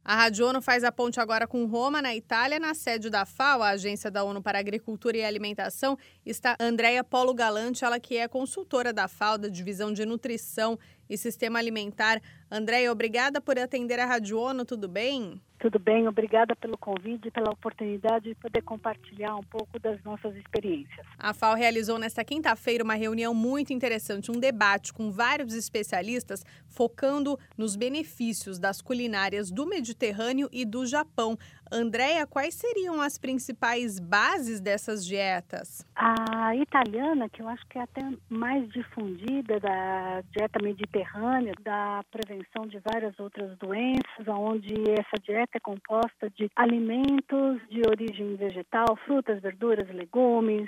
A Rádio ONU faz a ponte agora com Roma, na Itália. Na sede da FAO, a Agência da ONU para a Agricultura e Alimentação, está Andrea Polo Galante, ela que é consultora da FAO, da Divisão de Nutrição e Sistema Alimentar. Andrea, obrigada por atender a Rádio ONU, tudo bem? Tudo bem, obrigada pelo convite e pela oportunidade de poder compartilhar um pouco das nossas experiências. A FAO realizou nesta quinta-feira uma reunião muito interessante, um debate com vários especialistas focando nos benefícios das culinárias do Mediterrâneo e do Japão. Andrea, quais seriam as principais bases dessas dietas? A italiana, que eu acho que é até mais difundida, da dieta mediterrânea, da prevenção de várias outras doenças, onde essa dieta é composta de alimentos de origem vegetal, frutas, verduras, legumes,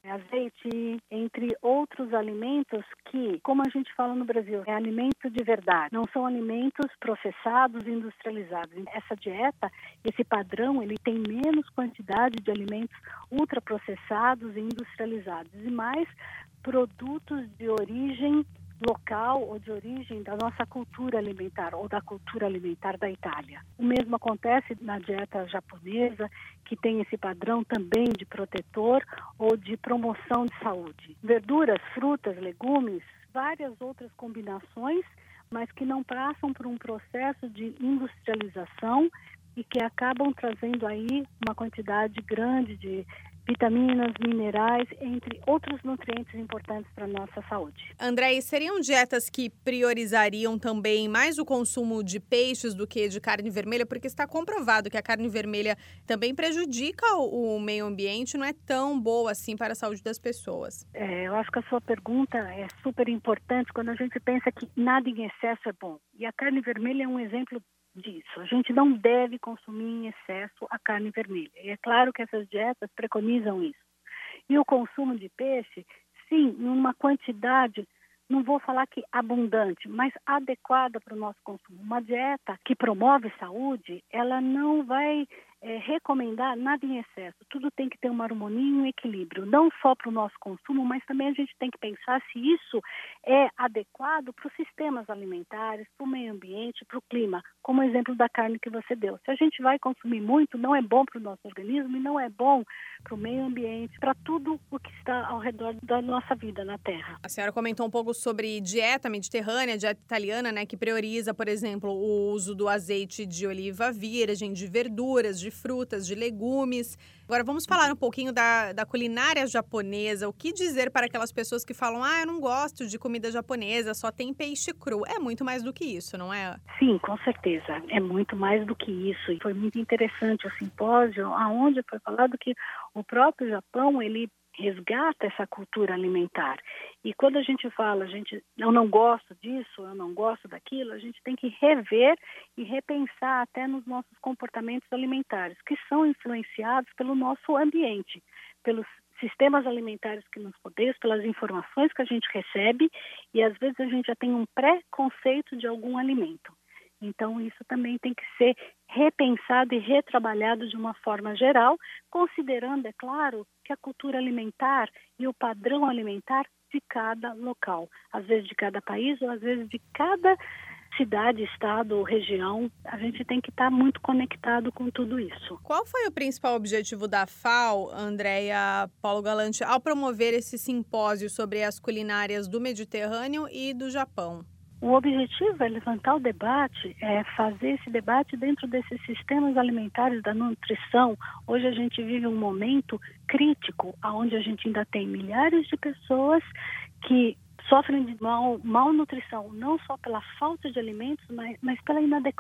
azeite, entre outros alimentos que, como a gente fala no Brasil, é alimento de verdade, não são alimentos processados e industrializados. Essa dieta, esse padrão, ele tem menos quantidade de alimentos ultraprocessados e industrializados e mais produtos de origem local ou de origem da nossa cultura alimentar ou da cultura alimentar da Itália. O mesmo acontece na dieta japonesa, que tem esse padrão também de protetor ou de promoção de saúde. Verduras, frutas, legumes, várias outras combinações, mas que não passam por um processo de industrialização e que acabam trazendo aí uma quantidade grande de vitaminas, minerais, entre outros nutrientes importantes para a nossa saúde. André, seriam dietas que priorizariam também mais o consumo de peixes do que de carne vermelha? Porque está comprovado que a carne vermelha também prejudica o meio ambiente, não é tão boa assim para a saúde das pessoas. Eu acho que a sua pergunta é super importante quando a gente pensa que nada em excesso é bom. E a carne vermelha é um exemplo disso. A gente não deve consumir em excesso a carne vermelha. E é claro que essas dietas preconizam isso. E o consumo de peixe, sim, numa quantidade, não vou falar que abundante, mas adequada para o nosso consumo. Uma dieta que promove saúde, ela não vai recomendar nada em excesso. Tudo tem que ter uma harmonia e um equilíbrio, não só para o nosso consumo, mas também a gente tem que pensar se isso é adequado para os sistemas alimentares, para o meio ambiente, para o clima, como o exemplo da carne que você deu. Se a gente vai consumir muito, não é bom para o nosso organismo e não é bom para o meio ambiente, para tudo o que está ao redor da nossa vida na Terra. A senhora comentou um pouco sobre dieta mediterrânea, dieta italiana, né, que prioriza, por exemplo, o uso do azeite de oliva virgem, de verduras, de frutas, de legumes. Agora vamos falar um pouquinho da culinária japonesa. O que dizer para aquelas pessoas que falam, eu não gosto de comida japonesa, só tem peixe cru. É muito mais do que isso, não é? Sim, com certeza. É muito mais do que isso. E foi muito interessante o simpósio, onde foi falado que o próprio Japão, ele resgata essa cultura alimentar. E quando a gente fala, eu não gosto disso, eu não gosto daquilo, a gente tem que rever e repensar até nos nossos comportamentos alimentares, que são influenciados pelo nosso ambiente, pelos sistemas alimentares que nos rodeiam, pelas informações que a gente recebe, e às vezes a gente já tem um pré-conceito de algum alimento. Então, isso também tem que ser repensado e retrabalhado de uma forma geral, considerando, é claro, que a cultura alimentar e o padrão alimentar de cada local, às vezes de cada país ou às vezes de cada cidade, estado ou região, a gente tem que estar muito conectado com tudo isso. Qual foi o principal objetivo da FAO, Andrea Polo Galante, ao promover esse simpósio sobre as culinárias do Mediterrâneo e do Japão? O objetivo é levantar o debate, fazer esse debate dentro desses sistemas alimentares da nutrição. Hoje a gente vive um momento crítico, onde a gente ainda tem milhares de pessoas que sofrem de malnutrição, não só pela falta de alimentos, mas pela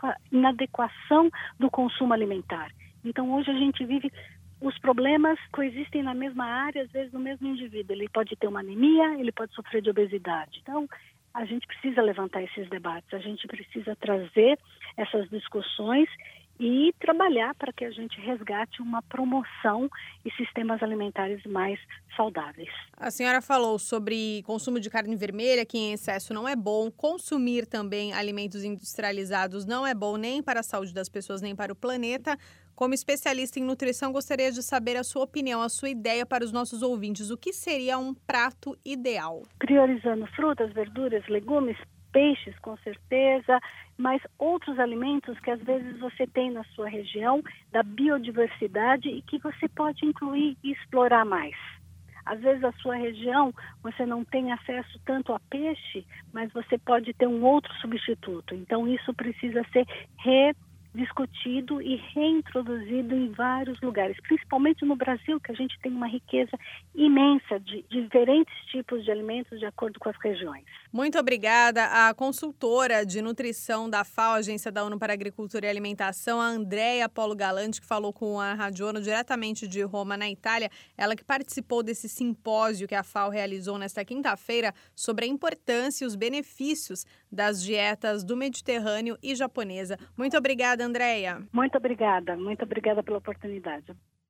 inadequação do consumo alimentar. Então hoje a gente vive os problemas coexistem na mesma área, às vezes no mesmo indivíduo. Ele pode ter uma anemia, ele pode sofrer de obesidade. Então, a gente precisa levantar esses debates, a gente precisa trazer essas discussões e trabalhar para que a gente resgate uma promoção e sistemas alimentares mais saudáveis. A senhora falou sobre consumo de carne vermelha, que em excesso não é bom. Consumir também alimentos industrializados não é bom nem para a saúde das pessoas, nem para o planeta. Como especialista em nutrição, gostaria de saber a sua opinião, a sua ideia para os nossos ouvintes. O que seria um prato ideal? Priorizando frutas, verduras, legumes, peixes, com certeza, mas outros alimentos que às vezes você tem na sua região, da biodiversidade e que você pode incluir e explorar mais. Às vezes a sua região você não tem acesso tanto a peixe, mas você pode ter um outro substituto. Então isso precisa ser rediscutido e reintroduzido em vários lugares, principalmente no Brasil, que a gente tem uma riqueza imensa de diferentes tipos de alimentos de acordo com as regiões. Muito obrigada à consultora de nutrição da FAO, Agência da ONU para a Agricultura e Alimentação, a Andrea Polo Galante, que falou com a Rádio ONU diretamente de Roma, na Itália. Ela que participou desse simpósio que a FAO realizou nesta quinta-feira sobre a importância e os benefícios das dietas do Mediterrâneo e japonesa. Muito obrigada, Andrea. Muito obrigada pela oportunidade.